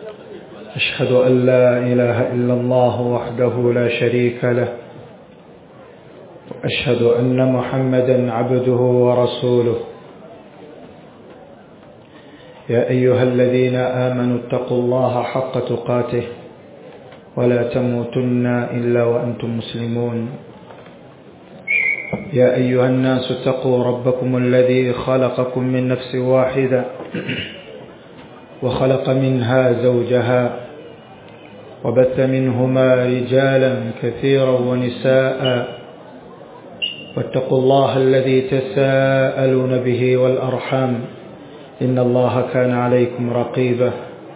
أشهد أن لا إله إلا الله وحده لا شريك له وأشهد أن محمدا عبده ورسوله يا أيها الذين آمنوا اتقوا الله حق تقاته ولا تموتن إلا وأنتم مسلمون يا أيها الناس اتقوا ربكم الذي خلقكم من نفس واحدة وخلق منها زوجها وبث منهما رجالا كثيرا ونساء واتقوا الله الذي تساءلون به والأرحام إن الله كان عليكم رقيبا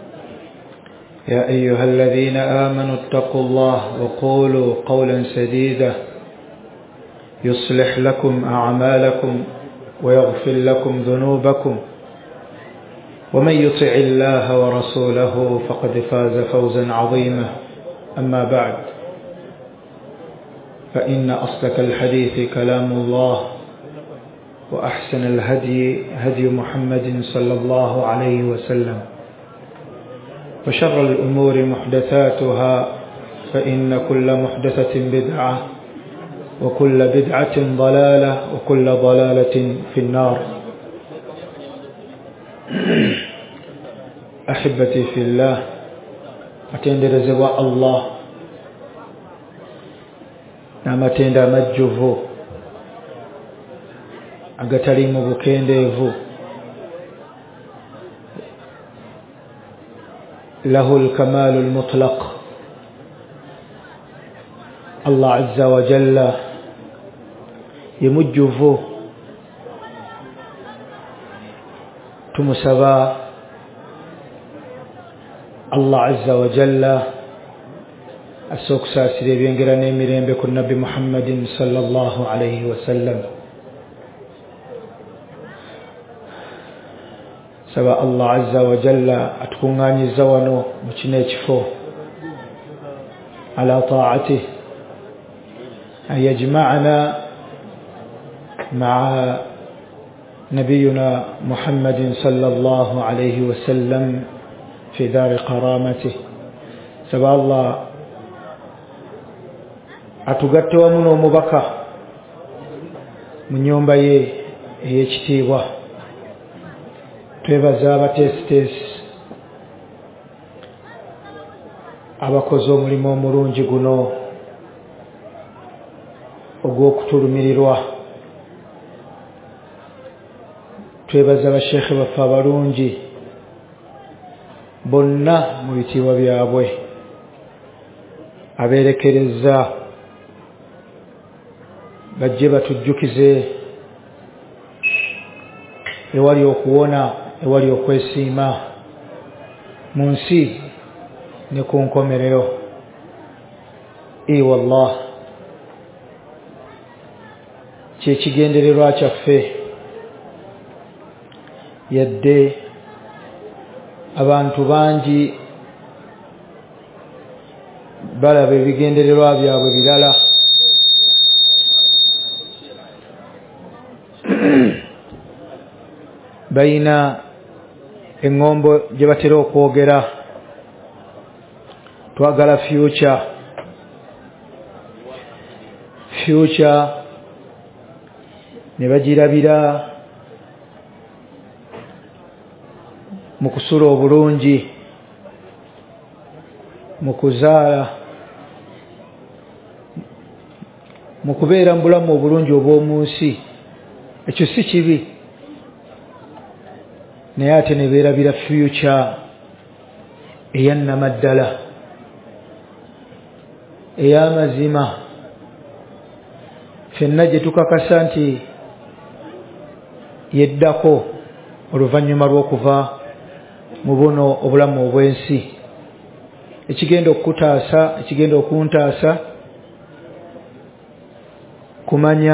يا أيها الذين آمنوا اتقوا الله وقولوا قولا سديدا يصلح لكم أعمالكم ويغفر لكم ذنوبكم ومن يطع الله ورسوله فقد فاز فوزا عظيما أما بعد فإن أصدق الحديث كلام الله وأحسن الهدي هدي محمد صلى الله عليه وسلم وشر الأمور محدثاتها فإن كل محدثة بدعة وكل بدعة ضلالة وكل ضلالة في النار. أحبتي في الله أتندر زواء الله نعم أتندر مجفو أغتري مبكينديفو له الكمال المطلق الله عز وجل يمجفو تمسبا الله عز وجل السوق ساسري بينغراني ميرين بكل نبي محمد صلى الله عليه وسلم سبا الله عز وجل أتكونغاني زوانو مچنيچفو على طاعته أن يجمعنا مع نبينا محمد صلى الله عليه وسلم في دار كرامته سبا الله أتغتوا منو مبكى من يوم باي يكتيبوا twebaza abateesiteesi abakoze omulimu omulungi guno ogw'okutulumirirwa. Twebaza abasheekhe baffe abalungi bonna mu bitiibwa byabwe abeerekereza bajje batujjukize ewali okuwona ewali okwesiima mu nsi ne ku nkomerero. Wallah kyekigendererwa kyaffe yadde abantu bangi balaba ebigendererwa byabwe birala bayina eŋŋombo gye batera okwogera twagala future ne bagirabira mu kusula obulungi, mu kuzaala, mu kubeera mu bulamu obulungi obw'omu nsi. Ekyo si kibi, naye ate ne beerabira future eyannamaddala ey'amazima ffenna gye tukakasa nti yeddako oluvannyuma lw'okuva mu buno obulamu obw'ensi. Ekigenda okukutaasa, ekigenda okuntaasa kumanya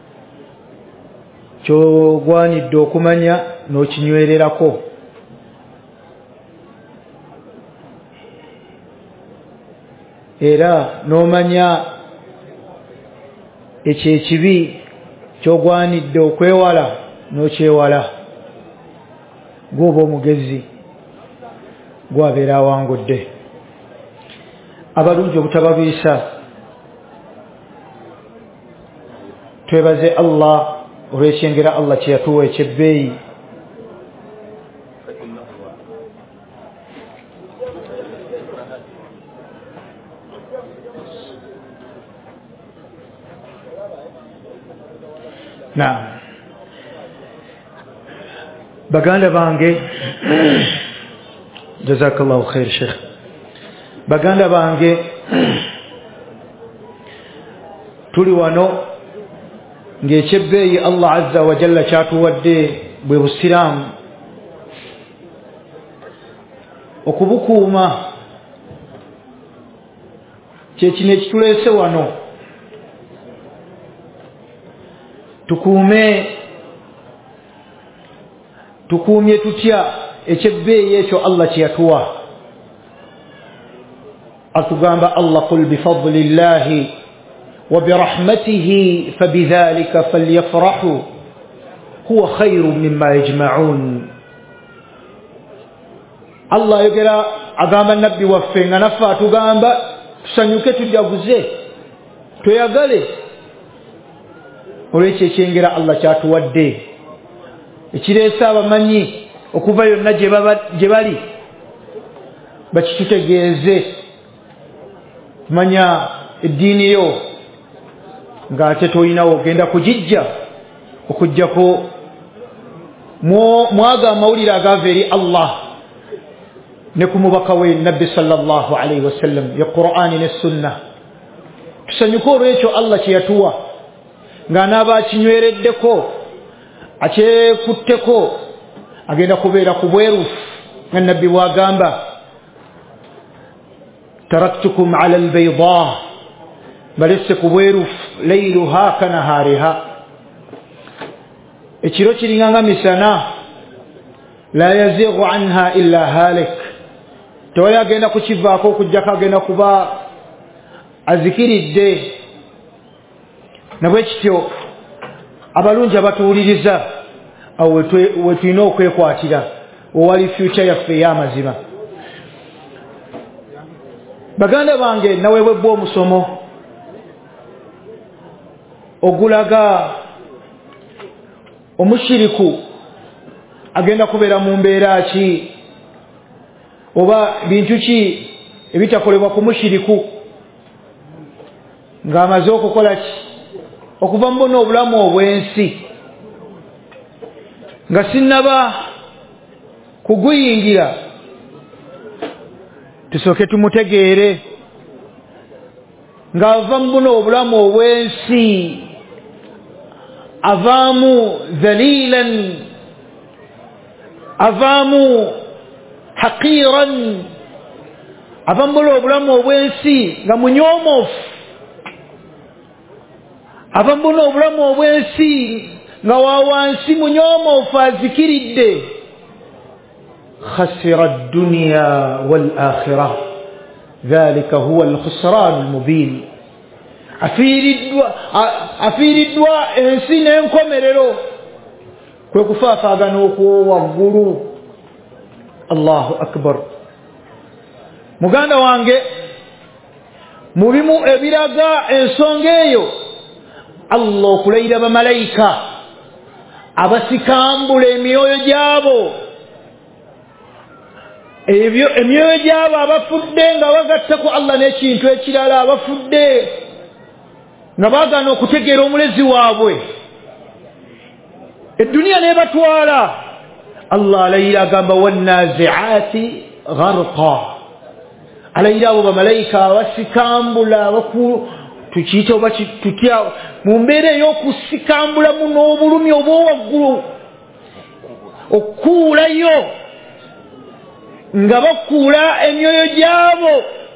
ky'ogwanidde okumanya n'okinywererako. Era n'omanya ekyo ekibi ky'ogwanidde okwewala n'okyewala. Gw'oba omugezi. gwabeera awangudde. Abalungi obutababiisa, twebaze Allah olw'ekyengera Allah kye yatuwa ekyebbeeyi. baganda bange jazakallahu khair sheikh, baganda bange tuli wano ng'ekyebbeeyi Allah azza wa jalla kyatuwadde bwe busiraamu, okubukuuma kyekino ekituleese wano. tukuumye tutya ekyebbeeyi ekyo Allah kye yatuwa. atugamba Allah, qul bifadlillahi wa birahmatihi fabidhalika falyafrahu huwa khayrun mimma yajma'un. Allah ayogera agamba nabbi waffe nga naffe atugamba tusanyuke tujaguze tweyagale olw'ekyo ekyengera Allah kyatuwadde ekireese abamanyi okuva yonna gye bali bakitutegeeze. manya eddiini yo ng'ate toyinawo ogenda kugijja okuggyako mwaga amawulire agava eri Allah ne ku mubaka we nabbi sallallahu alayhi wasallam ya Qur'ani ne sunna. tusanyuke olw'ekyo Allah kye yatuwa ng'anaaba akinywereddeko akyekutteko agenda kubeera ku bwerufu nga nabbi bw'agamba, taraktukum ala albayda, balese ku bwerufu layluha kanahariha. ekiro kiringanga misana, la yazighu anha illa halik, tewali agenda kukivaako okujjako agenda kuba azikiridde. nabwe kityo abalungi abatuwuliriza awo wetulina okwekwatira owali future yaffe ey'amazima. baganda bange, naweebwa omusomo ogulaga omushiriku agenda kubeera mu mbeera ki, oba bintu ki ebitakolebwa ku mushiriku ng'amaze okukola ki, okuva mu buno obulamu obw'ensi nga sinnaba kuguyingira. tusooke tumutegeere ng'ava mu buno obulamu obw'ensi, avaamu dhalilan, avaamu haqiran, ava mu buno obulamu obw'ensi nga munyoomofu, ava mu buno obulamu obw'ensi nga wawansi munyoomofu azikiridde. khasira ad-dunya wal akhirah dhalika huwa al-khusran al-mubin. afiiriddwa ensi n'enkomerero, kwe kufaafaagana okwowaggulu. Allahu akbar. muganda wange, mu bimu ebiraga ensonga eyo, Allah okulayira bamalayika abasikambula emyoyo gyabo, emyoyo gyabo abafudde nga bagattaku Allah n'ekintu ekirala, abafudde nga baagana okutegeera omulezi waabwe, edduniya n'ebatwala. Allah alayira agamba wannazi'ati gharqa, alayira abo bamalayika abasikambula tukiyita oba tutya mu mbeera ey'okusikambulamu n'obulumi obw'owaggulu, okukuulayo nga bakuula emyoyo gyabo,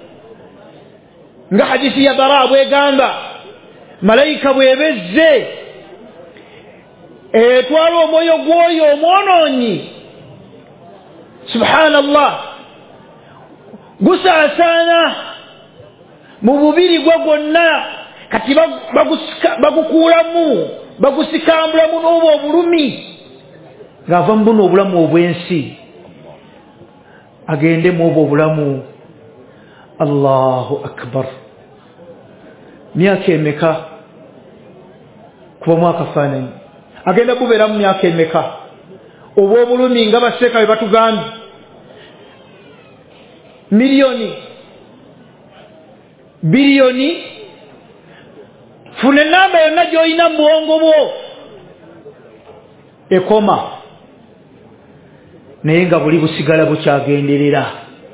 nga hadisi ya Bara bwegamba, malayika bwebezze etwala omwoyo gw'oyo omwonoonyi, subhanallah, gusaasaana mu bubiri gwe gwonna, kati bagukuulamu bagusikambulamu n'obwo obulumi ng'ava mu buno obulamu obw'ensi. agende mu obulamu. Allahu akbar. Myaka emeka kuba mwaka faananyi agenda kubeera mu myaka emeka obw'obulumi nga baseeka bwe batugambye miliyoni biliyoni funa enamba yonna gy'olina mu bwongo bwo ekoma naye nga buli busigala bukyagenderera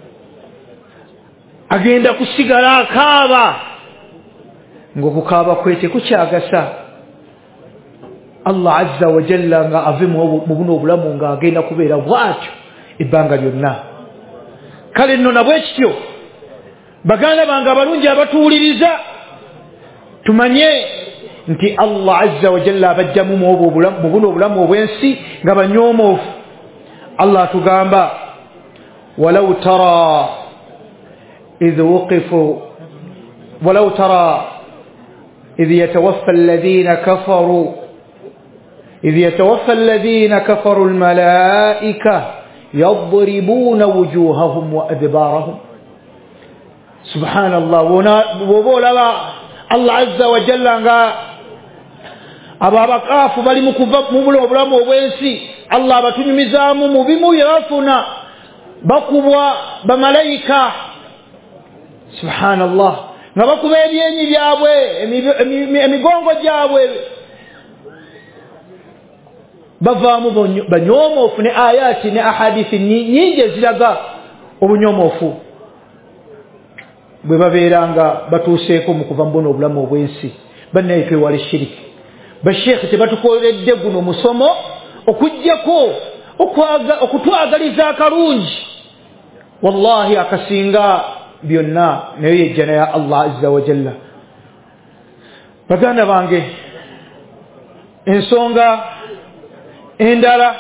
agenda kusigala akaaba ng'okukaaba kwe tekukyagasa. Allah azza wa jalla nga ave mu buno obulamu ng'agenda kubeera bw'atyo ebbanga lyonna. Kale nno nabwe kityo baganda bange abalungi abatuwuliriza tumanye nti Allah azza wa jalla abajjamu mu buno obulamu obw'ensi nga banyoomoofu. Allah atugamba walau tara idh wuqifu walau tara idh yatawaffa alladhina kafaru إذ يتوفى الذين كفروا الملائكة يضربون وجوههم وأدبارهم. سبحان الله. وبولا الله عز وجل أبا بقاف بل مكفف مبلو بلام وبنسي الله بتنمزام مبيمو يرفنا بقوا بملائكة. سبحان الله. نبقوا بيني جابwe emigongo gyabwe bavaamu banyoomoofu ne ayati ne ahadithi nyingi eziraga obunyomoofu bwe babeeranga batuuseeko mu kuva mu buno obulamu obw'ensi. bannaye twewale shiriki. basheekhe tebatukoledde guno musomo okuggyako okutwagaliza akalungi. wallahi akasinga byonna naye yejjana ya Allah azza wa jalla. baganda bange ensonga endala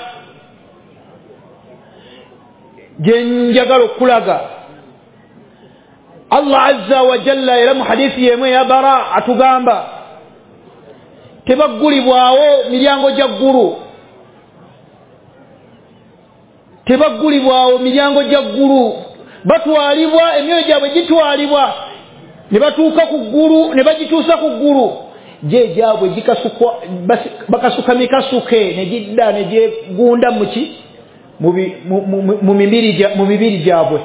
gyenjagala okulaga Allah azza wa jalla era mu hadithi yemwe ya bara atugamba tebaggulibwawo miryango gya ggulu, tebaggulibwawo miryango gya ggulu, batwalibwa emyoyo gyabwe gitwalibwa ne batuuka ku ggulu ne bagituusa ku ggulu. Je gyabwe gikasukwa bakasuka mikasuke ne gidda ne gyegunda muki mu mibiri gyabwe.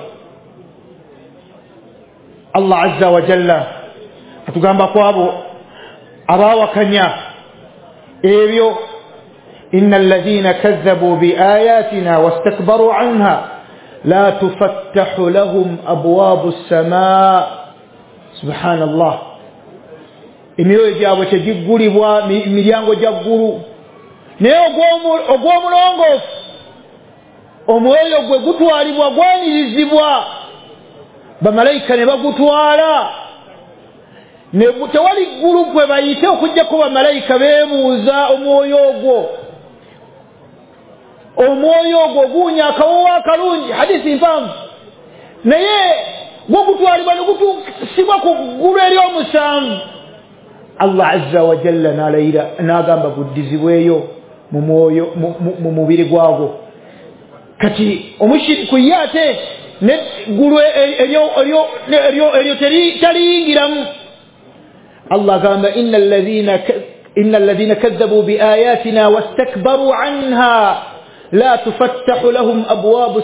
Allah azza wa jalla atugamba kwabo abawakanya ebyo innal ladhina kazzabu bi ayatina wastakbaru anha la tufattahu lahum abwabu as-samaa. Subhanallah. emyoyo gyabwe tegiggulibwa miryango gya ggulu. naye ogw'omulongoofu omwoyo gwe gutwalibwa gwanirizibwa bamalayika ne bagutwala ne tewali ggulu gwe bayite okujjako bamalayika beebuuza omwoyo ogwo guunya akawowo akalungi hadithi mpanvu naye gwe gutwalibwa ne gutuusibwa ku ggulu ery'omusanvu. Allah azza wa jalla n'agamba guddizibweyo mu mwoyo mu mubiri gwagwo. kati omushiriku ye ate neggulu eryo taliyingiramu. Allah agamba inna alladhina kazzabu biayatina wastakbaru anha la tufattahu lahum abwabu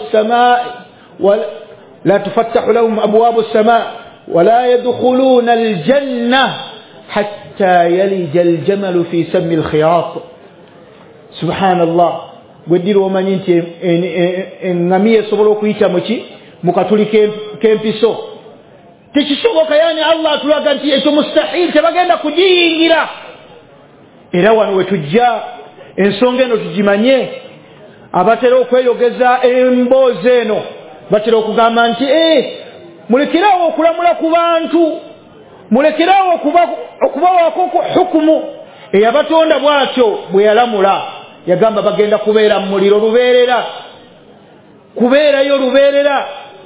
as-samaa wala yadkhuluna al-jannah حتى يلج الجمل في سم الخياط. سبحان الله. gwediro omanyi nti engamiya esobola okuyita muki mukatuli kempiso tekisoboka. yani Allah atulaga nti ekyo mustahil tebagenda kugiyingira. era wano wetujja ensonga eno tugimanye. abatera okweyogeza emboozi eno batera okugamba nti mulekerawo okulamula ku bantu, mulekerawo okubawaako hukumu. eyabatonda bwatyo bwe yalamula yagamba bagenda kubeera mu muliro lubeerera, kubeerayo lubeerera.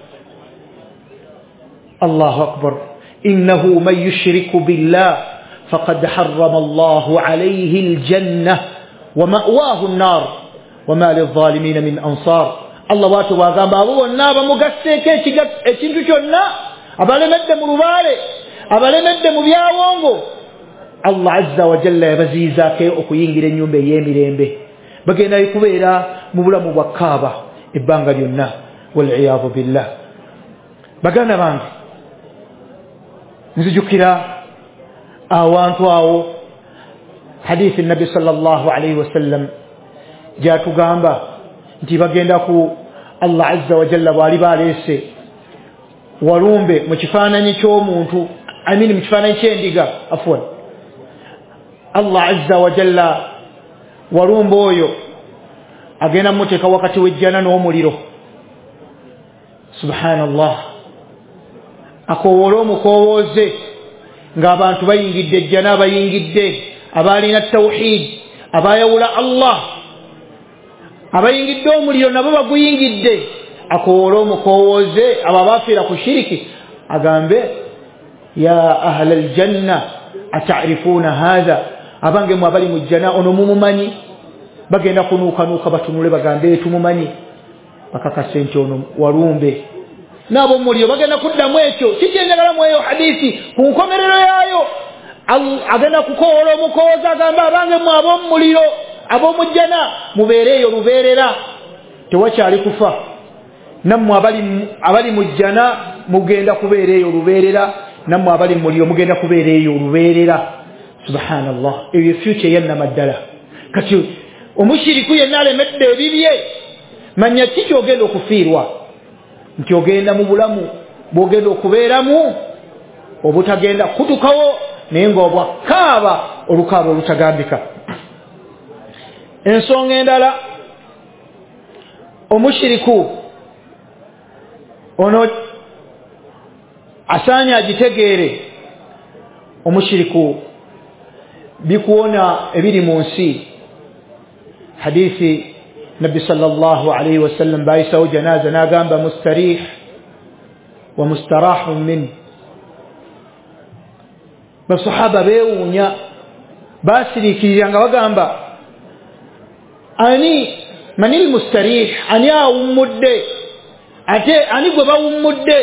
Allahu akbar. innahu man yushriku billah faqad harrama Allahu alayhi al-jannah wa ma'wahu an-nar wa ma lil-zalimin min ansar. Allah bw'atyo bw'agamba abo bonna abamugasseeko ekintu kyonna abalemedde mu lubaale abalemedde mu byawongo Allah azza wa jalla yabaziyizaako okuyingira ennyumba ey'emirembe bagenda kubeera mu bulamu bwa kaaba ebbanga lyonna wal'iyaazu billah. Baganda bange nzijukira awantu awo hadithi nabbi sallallahu alayhi wasallam gyatugamba nti bagenda ku Allah azza wa jalla bw'ali baleese walumbe mu kifaananyi ky'omuntu mu kifaananyi ky'endiga afwan Allah azza wa jalla walumbe oyo agenda muteeka wakati w'ejjana n'omuliro subhanallah akowoola omukowooze ng'abantu bayingidde ejjana abayingidde abaalina tawhid abayawula Allah abayingidde omuliro nabo baguyingidde akowoola omukowooze abo abafiira ku shiriki agambe ya ahla aljanna atarifuuna haadha abange mwe abali mu jjana ono mumumanyi bagenda kunuukanuuka batunule bagambe tumumanyi bakakase nti ono walumbe n'abo muliro bagenda kuddamu ekyo kikyenjagalamu eyo hadithi ku nkomerero yaayo agenda kukowoola omukowooza agamba abange mwe ab'omu muliro ab'omu jjana mubeere eyo lubeerera tewakyali kufa nammwe abali mu jjana mugenda kubeera eyo lubeerera nammwe abali mu muliro mugenda kubeera eyo lubeerera subhanallah eyo future yannama ddala kati omushiriku yenna alemedde ebibye manya ki kyogenda okufiirwa nti ogenda mu bulamu bwogenda okubeeramu obutagenda kutukawo naye ng'obwakaaba olukaaba olutagambika. Ensonga endala omushiriku ono asaanye agitegeere omushiriku bikuwona ebiri mu nsi hadithi nabbi sallallahu alayhi wasallam bayisawo janaza n'agamba mustarih wa mustarahun min basahaba beewuunya basiriikirira nga bagamba manil mustarih ani awummudde ate ani gwe bawummudde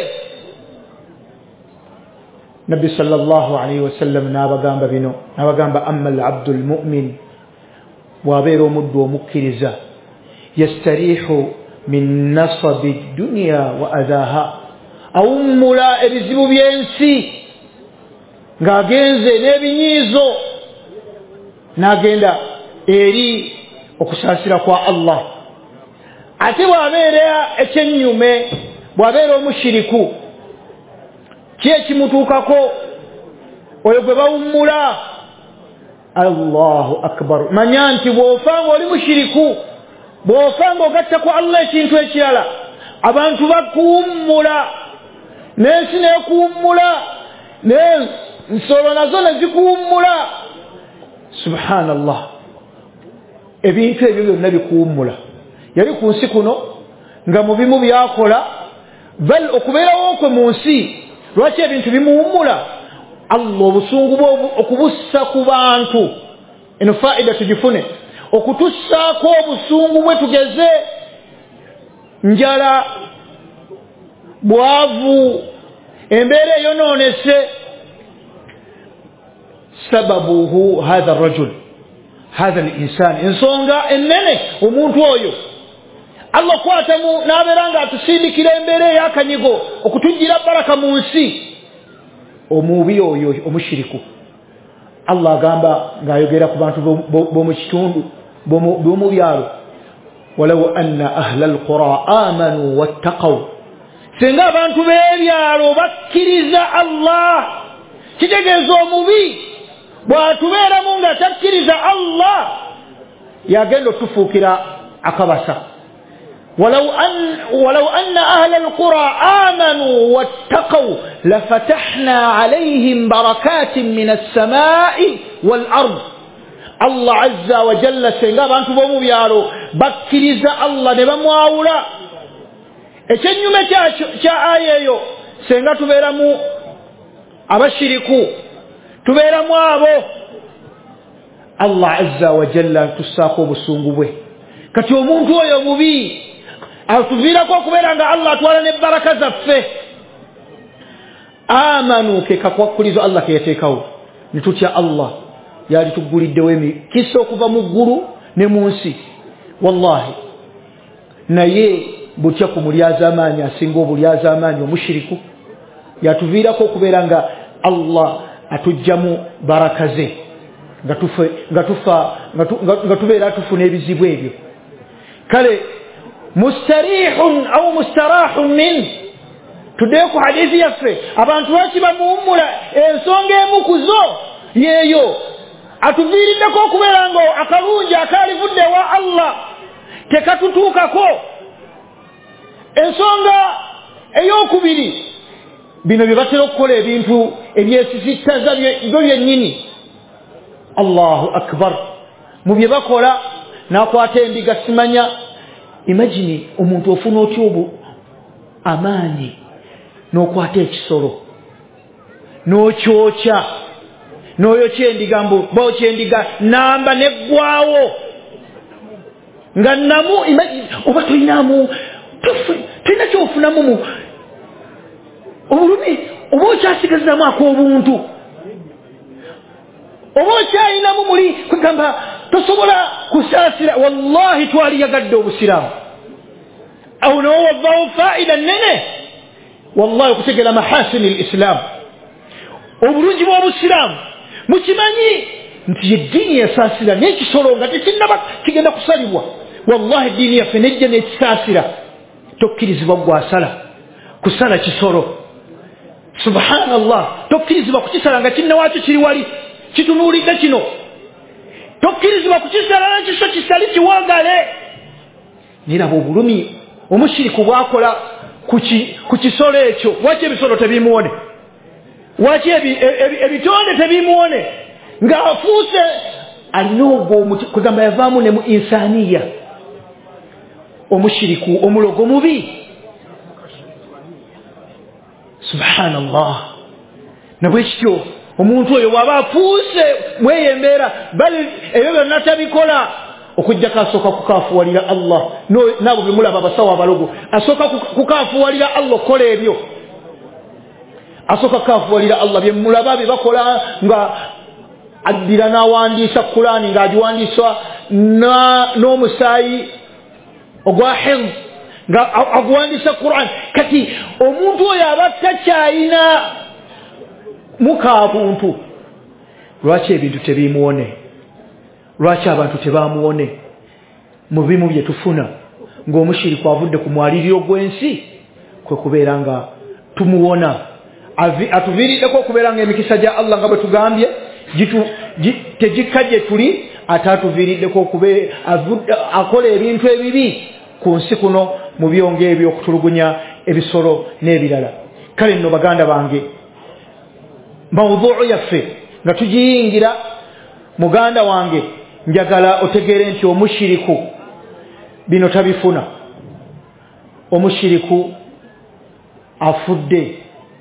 nabbi sallallahu alayhi wasallam n'abagamba bino n'abagamba amma al-abdu al-mu'min bw'abeera omuddu omukkiriza yastarihu min nasabi dunya wa adhaha awummula ebizibu by'ensi ng'agenze n'ebinyiizo n'agenda eri okusaasira kwa Allah. Ate bw'abeera ekyennyume bw'abeera omushiriku ki ekimutuukako oyo gwe bawummula Allahu akbar manya nti bw'ofanga oli mushiriku bw'ofanga ogatta ku Allah ekintu ekirala abantu bakuwummula n'ensi neekuwummula n'ensolo nazo ne zikuwummula subhanallah ebintu ebyo byonna bikuwummula yali ku nsi kuno nga mu bimu byakola bal okubeerawo kwe mu nsi lwaki ebintu bimuwummula Allah obusungu bwe okubussa ku bantu eno faida tugifune okutussaako obusungu bwe tugeze njala bwavu embeera eyonoonese sababuhu hadha rajul hadha al-insan ensonga ennene omuntu oyo Allah kwatamu n'abeera nga atusindikira embeera ey'akanyigo okutujjira baraka mu nsi omubi oyo omushiriku Allah agamba ng'ayogera ku bantu b'omu kitundu b'omu byalo walaw anna ahla alqura amanu wattaqaw singa abantu b'ebyalo bakkiriza Allah kitegeeza omubi bw'atubeeramu nga takkiriza Allah yagenda otufuukira akabasa ولو أن أهل القرى آمنوا واتقوا لفتحنا عليهم بركات من السماء والأرض الله عز وجل سنغاب أنتم بمو بيارو بكريز الله نبمو أولا eky'ennyuma kya aya eyo senga tubeeramu abashiriku tubeeramu abo Allah azza wa jalla tussaako obusungu bwe kati omuntu oyo mubi atuviirako okubeera nga Allah atwala ne baraka zaffe. Amanu ke kakwakulizo Allah ke yateekawo ne tutya Allah yali tuguliddewo emikisa okuva mu ggulu ne mu nsi. Wallahi naye butya ku mulyaza amaanyi asinga obulyaza amaanyi omushiriku yatuviirako okubeera nga Allah atujjamu baraka ze nga tubeera tufuna ebizibu ebyo. Kale mustarihun au mustarahun min tuddeyo ku hadithi yaffe abantu lwaki bamuwummula ensonga emu ku zo yeeyo atuviiriddeko okubeera nga akalungi akaalivudde wa Allah tekatutuukako. Ensonga ey'okubiri bino bye batera okukola ebintu ebyesisittaza byo byennyini. Allahu akbar. Mu bye bakola n'akwata endiga simanya. Imagine omuntu ofuna otya amaanyi n'okwata ekisolo n'okyokya n'oyokya endiga mbu bookya endiga namba neggwawo nga namu oba tolinamu tulina kyofunamu mu obulumi oba okyasigazamu ak'obuntu oba okyayinamu muli kugamba tosobola kusaasira. Wallahi twaliyagadde obusiraamu awo nawo wavaawo faida nnene. Wallahi okutegeera mahasini lislam obulungi bw'obusiraamu mukimanyi nti eddiini yasaasira n'ekisolo nga tekinnaba kigenda kusalibwa. Wallahi eddiini yaffe nejja n'ekisaasira tokkirizibwa gwasala kusala kisolo. Subhanallah, tokkirizibwa kukisala nga kinnawaakyo kiri wali kitunuulidde kino. Tokkirizibwa kukisala nakisho kisali kiwagale. Niraba obulumi omushiriku bwakola ku kisolo ekyo. Waki ebisolo tebimuwone? Waki ebitonde tebimuwone? Nga afuuse alina ogwo kugamba yavaamu ne mu insaniya. Omushiriku omulogo mubi. Subhanallah. Nabwe kityo omuntu oyo waba afuuse mweyembeera bali ebyo byonna tabikola okujjako asooka kukaafuwalira Allah. Nabo bemulaba abasawo abalogo asooka kukaafuwalira Allah okukola ebyo. Asooka kukaafuwalira Allah byemulaba bye bakola nga addira n'awandiisa Qur'ani ng'agiwandiiswa n'omusaayi ogwa hifz nga aguwandiisa Qur'an. Kati omuntu oyo aba takyayina mukaabuntu. Lwaki ebintu tebimuwone? Lwaki abantu tebamuwone? Mu bimu bye tufuna ng'omushiriku avudde ku mwaliriro gw'ensi kwe kubeera nga tumuwona. Atuviiriddeko okubeera nga emikisa gya Allah nga bwe tugambye tegikka gye tuli, ate atuviiriddeko akola ebintu ebibi ku nsi kuno mu byonge ebyo okutulugunya ebisolo n'ebirala. Kale nno baganda bange, mawuduu yaffe nga tugiyingira, muganda wange njagala otegeere nti omushiriku bino tabifuna. Omushiriku afudde,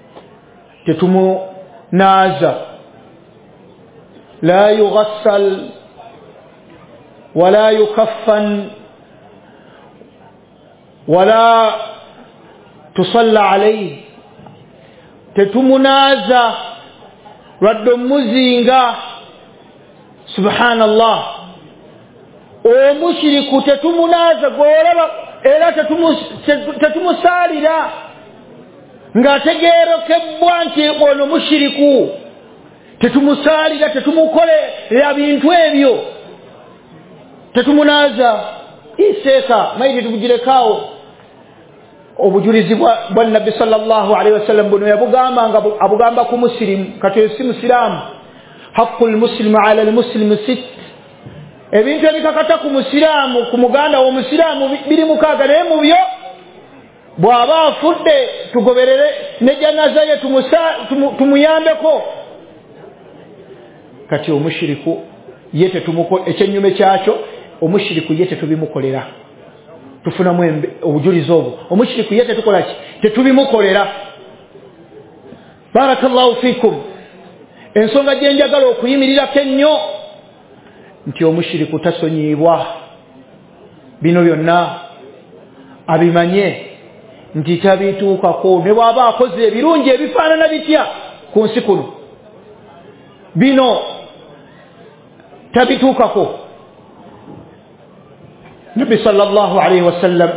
tetumunaaza, la yughassal wala yukaffan wala tusalla alayhi, tetumunaza wadde muzinga. Subhanallah. Omushiriku tetumunaza gwolaba era tetumusalira ng'ategeerekebwa nti ono mushiriku. Tetumusalira, tetumukolera bintu ebyo, tetumunaza. Iseeka maidi tubugirekawo. Obujulizi bwa Nabbi sallallahu alaihi wasallam buno yabugamba nga abugamba ku muslimu kati si muslimu. Haqqul muslimu ala al-muslim sit. Ebintu ebikakata ku muslimu ku muganda wo muslimu biri mukaaga, naye mu byo bw'aba afudde tugoberere ne janaza ye tumuyambeko. Kati omushiriku ye tetumuko ekyenyume kyakyo, omushiriku ye tetubimukolera. Tufunamu obujulizi obwo. Omushiriku ye tetukola ki? Tetubimukolera. Barakallahu fikum. Ensonga gye njagala okuyimirirako ennyo nti omushiriku tasonyibwa. Bino byonna abimanye nti tabituukako ne bw'aba akoze ebirungi ebifaanana bitya ku nsi kuno bino tabituukako. Nabbi sallallahu alayhi wa sallam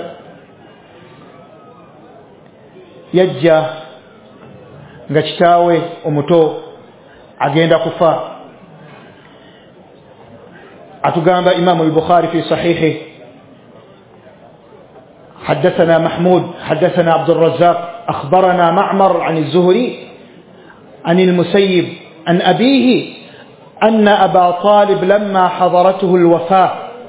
yajja nga kitaawe omuto agenda kufa. atugamba Imaamu al-Bukhari fi sahihi حدثنا محمود حدثنا عبد الرزاق أخبرنا معمر عن الزهري عن المسيب عن أبيه أن أبا طالب لما حضرته الوفاة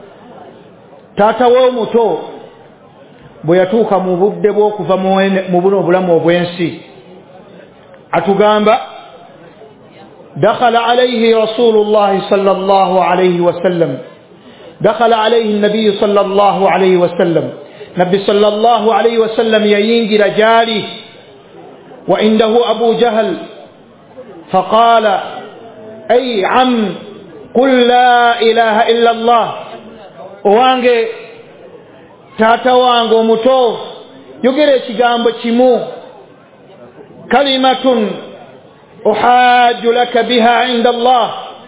تاتوا متو بيتوك مبدبوك فمبنو بلمو بينسي أتغامب دخل عليه رسول الله صلى الله عليه وسلم دخل عليه النبي صلى الله عليه وسلم نبي صلى الله عليه وسلم يينجل جاري وعنده أبو جهل فقال أي عم قل لا إله إلا الله وانجي تاتا وانغو متو يجري شجامب تشمو كلمة أحاج لك بها عند الله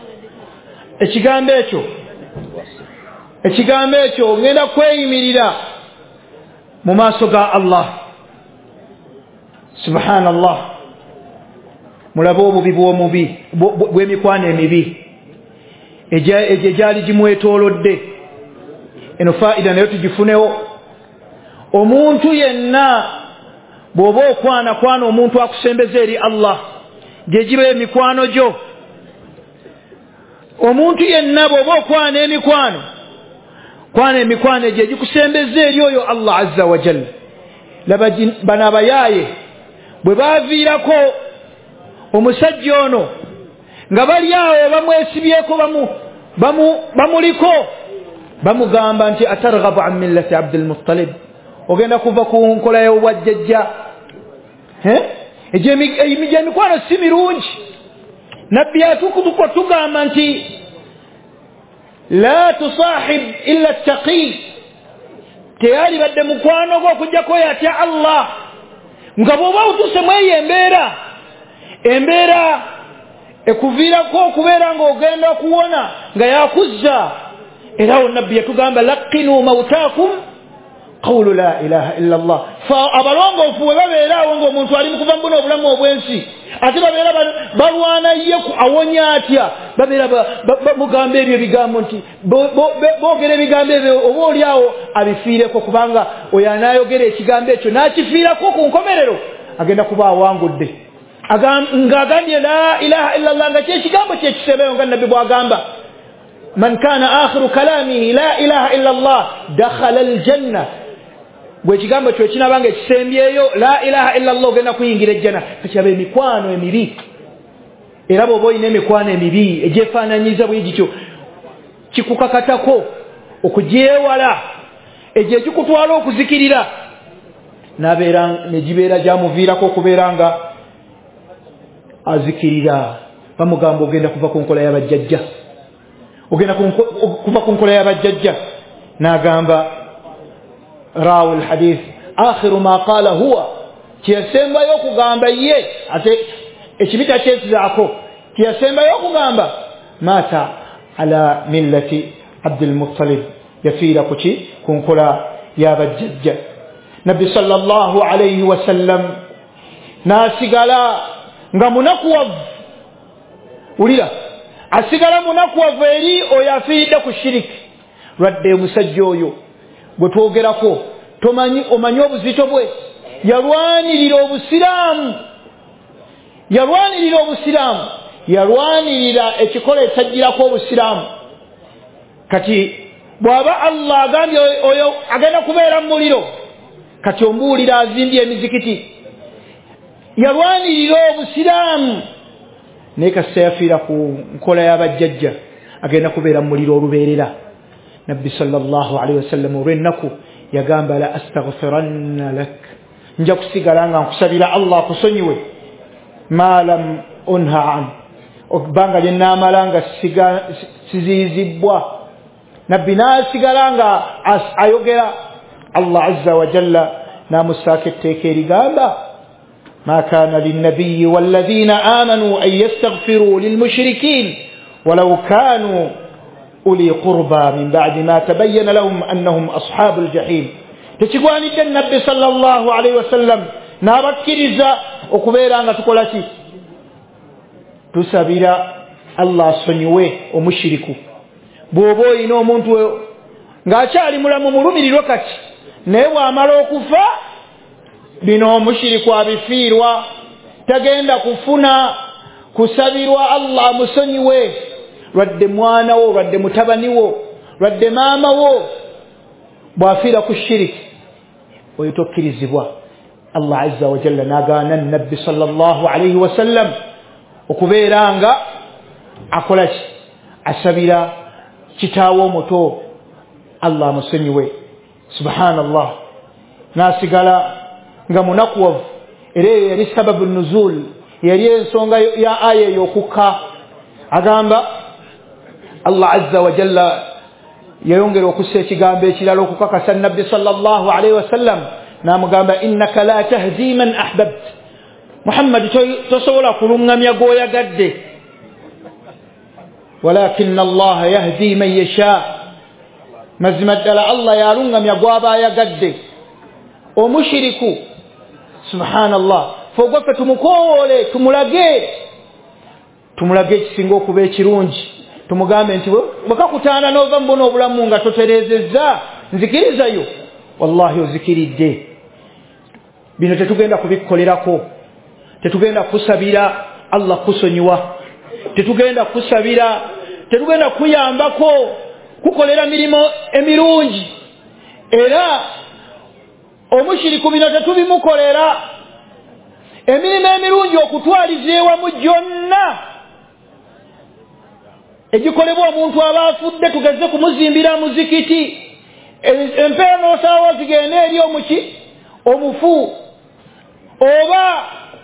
ekigambo ngenda kweyimirira mu maaso ga Allah. Subhanallah. Mulaba obubi bw'emikwano emibi egyali gimwetoolodde. Eno faida nayo tugifunewo. Omuntu yenna bw'oba okwana omuntu akusembeza eri Allah gye giba emikwano gyo. Omuntu yenna bw'oba okwana emikwano egyo egikusembeza eri oyo Allah azza wa jalla. Laba bano abayaaye bwe baaviirako omusajja ono nga bali awo bamwesibyeko bamuliko bamugamba nti atarghabu an millati Abdul Muttalib, ogenda kuva ku nkola y'obwajjajja. Emikwano si mirungi. Nabbi atukutuko tugamba nti la tusahib illa attaqi, teyali badde mukwano gwo okujjako yatya Allah. Nga bw'oba otuse mweyo embeera ekuviirako okubeera ng'ogenda okuwona nga yakuzza. Era awo nabbi yatugamba laqinu mawtaakum qawlu la ilaha illa Allah. Abalongoofu bwe babeeraawo ng'omuntu ali mu kuva mu buno obulamu obw'ensi ate babeera balwana ye awonya atya, babeera bamugamba ebyo ebigambo nti boogera ebigambo ebyo oba oli awo abifiireko, kubanga oyo anaayogera ekigambo ekyo n'akifiirako ku nkomerero agenda kuba awangudde. Ng'agambye la ilaha illa Allah nga kyekigambo kyekisembeyo nga nabbi bw'agamba man kana akhiru kalamihi la ilaha illa Allah dakhala aljanna. Bwe kigambo kyo kinabanga ekisembyeyo la ilaha illa Allah ogenda kuyingira ejjana. Kakyaba emikwano emibi. Era bw'oba olina emikwano emibi egyefaananyiza bwe gityo kikukakatako okugyewala, egyo ekikutwala okuzikirira nabeera ne gibeera gyamuviirako okubeera nga azikirira. Bamugamba ogenda kuva ku nkola y'abajjajja, ogenda kuva ku nkola y'abajjajja. N'agamba rawi alhadith akhiru ma qala huwa, kyesembayo okugamba ye, ate ekibita kyekizaako kyesembayo okugamba mata ala millati Abdul Muttalib, yafiira kuki ku nkola y'abajjajja. Nabbi sallallahu alayhi wa sallam n'asigala nga munakuwavu. Wulira, asigala munakuwavu eri oyo afiiridde ku shiriki. Lwadde omusajja oyo bwe twogerako omanyi obuzito bwe. Yalwanirira obusiraamu, yalwanirira ekikola ekitagirako obusiraamu. Kati bw'aba Allah agambye oyo agenda kubeera mu muliro, kati ombuulira azimbye emizikiti, yalwanirira obusiraamu naye kasita yafiira ku nkola y'abajjajja agenda kubeera mu muliro olubeerera. Nabbi sallallahu alayhi wasallam olw'ennaku yagamba la astaghfiranna lak, nja kusigala nga nkusabira Allah akusonyiwe ma lam unha an, okubanga lyenaamala nga siziyizibbwa. Nabbi n'asigala nga ayogera Allah azza wa jalla namusaka etteeka erigamba ma kana linnabiyyi walladhina amanu an yastaghfiru lilmushrikin walau kanu uli qurba min ba'di ma tabayyana lahum annahum ashabul jahim. Tekigwanidde nabbi sallallahu alayhi wasallam n'abakkiriza okubeera nga tukola ki? Tusabira Allah asonyiwe omushiriku. Bw'oba olina omuntu ng'akyali mulamu mulumirirwe kati naye bw'amala okufa bino omushiriku abifiirwa, tagenda kufuna kusabirwa Allah amusonyiwe, lwadde mwana wo, lwadde mutabani wo, lwadde maama wo bw'afiira ku shiriki oyo tokkirizibwa. Allah azza wa jalla n'agaana nabbi sallallahu alayhi wa sallam okubeera nga akola ki? Asabira kitaawo omuto Allah amusonyiwe. Subhanallah, n'asigala nga munakuwavu. Era eyo yali sababu nuzul, yali ensonga ya aya ey'okukka. Agamba Allah azza wa jalla yayongera okussa ekigambo ekirala okukakasa nabbi sallallahu alayhi wa sallam, n'amugamba innaka la tahdi man ahbabt. Muhammad tosobola kulungamya gw'oyagadde, walakinna Allah yahdi man yasha. Mazima ddala Allah yalungamya gw'aba ayagadde. Omushiriku subhanallah fogwaffe tumukowoole, tumulage ekisinga okuba ekirungi, tumugambe nti bwekakutaana n'ova mbona obulamu nga totereezezza nzikirizayo, wallahi ozikiridde. Bino tetugenda kubikolerako, tetugenda kusabira Allah kusonyiwa, tetugenda kusabira, tetugenda kuyambako kukolera mirimo emirungi. Era omushiriku bino tetubimukolera. Emirimu emirungi okutwaliza ewamu gyonna egikolebwa omuntu aba afudde, tugeze kumuzimbira muzikiti, empeera n'osalawo zigende eri omufu, oba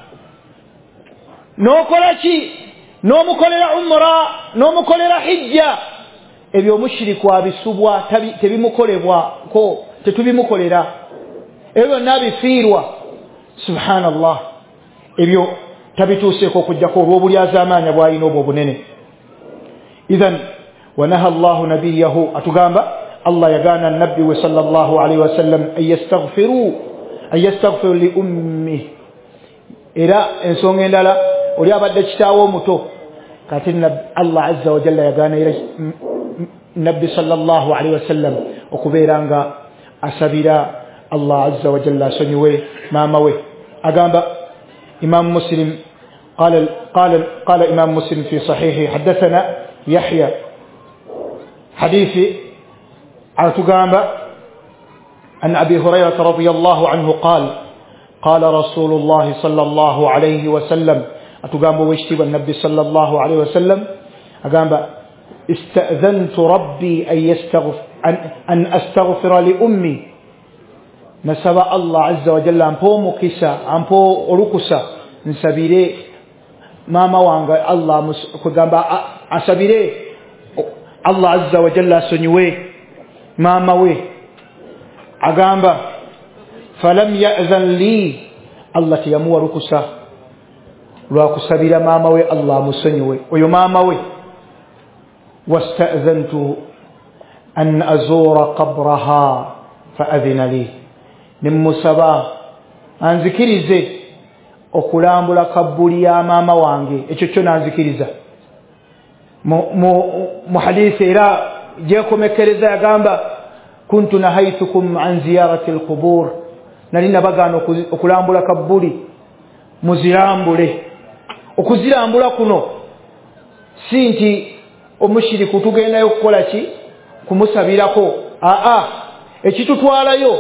n'okola ki? N'omukolera umra, n'omukolera hijja. Ebyo omushiriku abisubwa, tebimukolebwako, tetubimukolera. Ebyo nabifiirwa. Subhanallah, ebyo tabituuseeko okujjako olw'obulyazaamaanya bw'alina obwo obunene. Idhan wanaha Allahu nabiyahu, atugamba Allah yagaana nabbi we sallallahu alayhi wa sallam an yastaghfiru li ummi. Era ensonga endala oli abadde kitaawo omuto, kati Allah azza wa jalla yagaana era nabbi sallallahu alayhi wa sallam okubeera nga asabira Allah azza wa jalla asonyiwe maama we. Agamba Imam Muslim قال إمام مسلم في صحيحه حدثنا يحيى حديث عتقامة عن أبي هريرة رضي الله عنه قال رسول الله صلى الله عليه وسلم أتقامة ويشتب النبي صلى الله عليه وسلم أقامة استأذنت ربي أن أستغفر لأمي. نسبة الله عز وجل أنبو مكسا أنبو أركسا نسبيري ماما وانغا الله كغامبا أسبيري الله عز وجل سنيوي ماما وي أغامبا فلم يأذن لي الله تيمو ركسا لو كسبيري ماما وي الله مسنيوي ويو ماما وي واستأذنت أن أزور قبرها فأذن لي nimusaba anzikirize okulambula kabbuli ya maama wange, ekyo kyo nanzikiriza. Mu hadithi era gyekomekereza yagamba kuntu nahaytukum an ziyarati alqubur, nali nabagaana okulambula kabbuli muzirambule. Okuzirambula kuno si nti omushiriku tugendayo okukola ki? Kumusabirako. Ekitutwalayo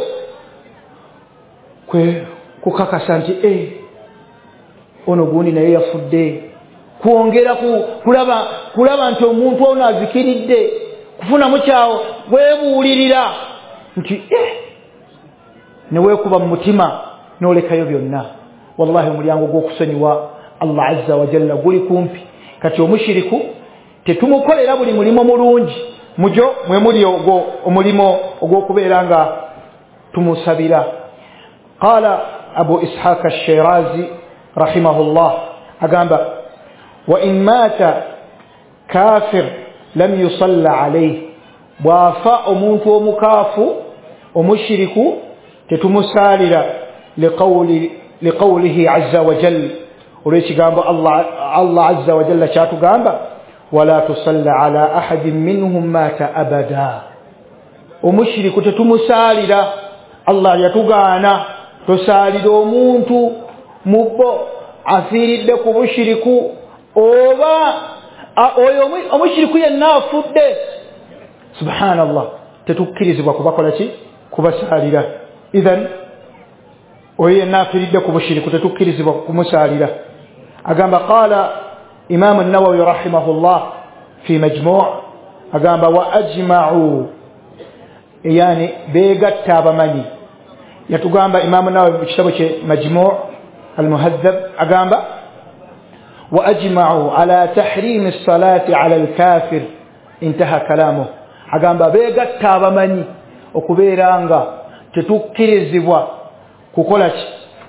kukakasa nti ono gundi naye yafudde, kwongera kulaba nti omuntu ono azikiridde, kufunamu kyawo weebuulirira nti neweekuba mu mutima n'olekayo byonna. Wallahi omulyango gw'okusonyiwa Allah azza wa jalla guli kumpi. Kati omushiriku tetumukolera buli mulimo mulungi, mujo mwe muli omulimo ogw'okubeera nga tumusabira. Qala Abu Ishaq al-Shirazi rahimahullah agamba wa in mata kafir lam yusalla alayhi, bwafa omuntu omukafu omushiriku tetumusalira liqawlihi azza wa jalla, olw'ekigambo Allah azza wa jalla kyatugamba wala tusalla ala ahadin minhum mata abada. Omushiriku tetumusalira, Allah yatugaana tosalira omuntu mubbo afiiridde ku bushiriku oba oyo omushiriku yenna afudde. Subhanallah, tetukkirizibwa kubakola ki? Kubasalira. Idhan oyo yenna afiiridde ku bushiriku tetukkirizibwa kumusalira. Agamba qala Imam an-Nawawi rahimahullah fi Majmu' agamba wa ajma'u, yani begatta abamanyi. Yatugamba Imam an-Nawawi mu kitabo kye Majmu' al-Muhadhab agamba wa ajma'u ala tahrim as-salati ala al-kafir, intaha kalamuhu. Agamba begatta abamanyi okubeeranga tetukkirizibwa kukola ki?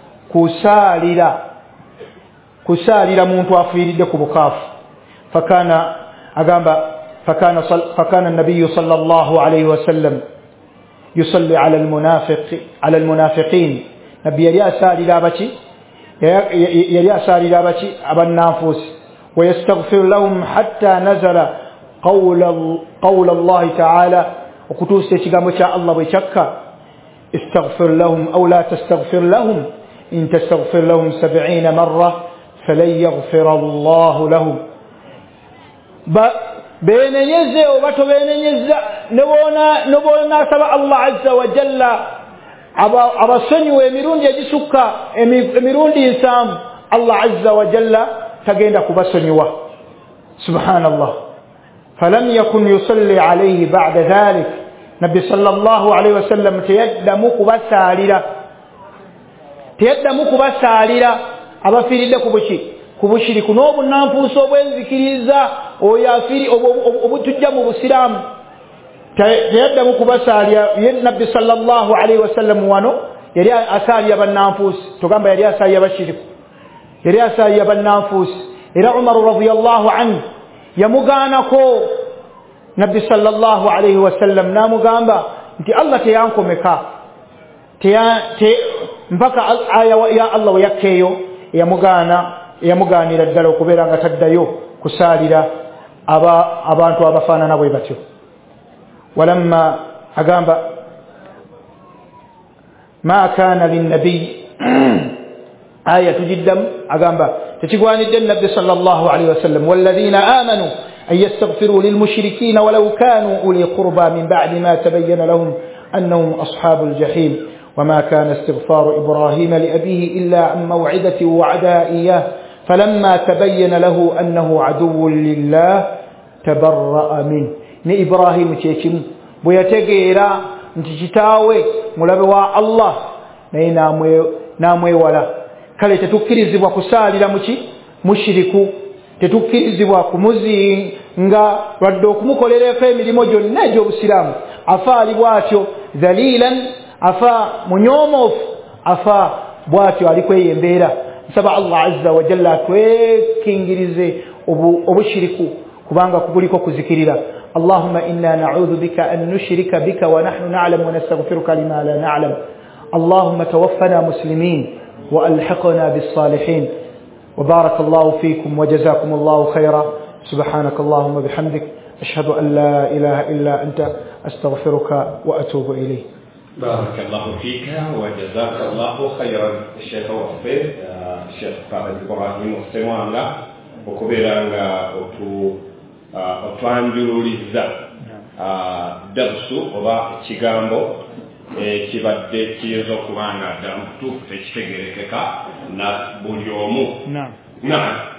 Kusalira muntu afiiridde ku bukafu. Fakana agamba fakana an-nabiy sallallahu alayhi wa sallam yusalli ala al-munafiqin. Nabbi yali asalira abaki? Abannafusi. Wa yastaghfir lahum hatta nazala qawla Allah ta'ala, okutuusa ekigambo kya Allah bwe kyakka istaghfir lahum aw la tastaghfir lahum in tastaghfir lahum 70 marra falan yaghfir Allah lahum. Benenyeze oba tobenenyeza nebona asaba Allah azza wa jalla abasonyiwa emirundi egisukka emirundi 7, Allah azza wa jalla tagenda kubasonyiwa. Subhanallah. فلم يكن يصلي عليه بعد ذلك. نبي صلى الله عليه وسلم تيدم كبسالira abafiiridde ku bushiriku n'obunnanfuusi obwenzikiriza oyafiri obutujja mu busiraamu, teyaddamu kubasalira. Ye Nabbi sallallahu alaihi wasallam wano yali asalira bannanfuusi, tugamba yali asalira bashiriku, yali asalira bannanfuusi. Era Umar radiyallahu anhu yamugaanako Nabbi sallallahu alayhi wa sallam, namugamba nti Allah teyankomeka mpaka aya ya Allah yakkeeyo, yamugaanira ddala okubeera nga taddayo kusalira abantu abafaanana bwe batyo. Walamma agamba ma kana linnabiy aya tujiddamu agamba tekigwanidde Nabbi sallallahu alayhi wa sallam walladhina amanu أن يستغفروا للمشركين ولو كانوا أولي قربى من بعد ما تبين لهم أنهم أصحاب الجحيم وما كان استغفار إبراهيم لأبيه إلا عن موعدة وعدها إياه فلما تبين له أنه عدو لله تبرأ منه. ni Ibrahim kyekimu bwe yategeera nti kitaawe mulabe wa Allah naye namwewala. Kale tetukkirizibwa kusaalira mushiriku, tetukkirizibwa kumuzinga wadde okumukolereko emirimu gyonna egy'obusiraamu. Afa ali bw'atyo dhalilan, afa munyoomofu, afa bw'atyo ali kweyembeera. Nsaba Allah azza wa jalla atwekingirize obushiriku kubanga kuguliko kuzikirira. اللهم إنا نعوذ بك أن نشرك بك ونحن نعلم ونستغفرك لما لا نعلم. اللهم توفنا مسلمين وألحقنا بالصالحين. وبارك الله فيكم وجزاكم الله خيرا. سبحانك اللهم بحمدك أشهد أن لا إله إلا أنت أستغفرك وأتوب إليه. بارك الله فيك وجزاك الله خيرا الشيخ وفيد الشيخ فاضل إبراهيم وسمعنا وكبيرنا otwanjululiza darsu oba ekigambo kibadde kiyinza okuba nga ddala mutuufu tekitegerekeka na buli omu.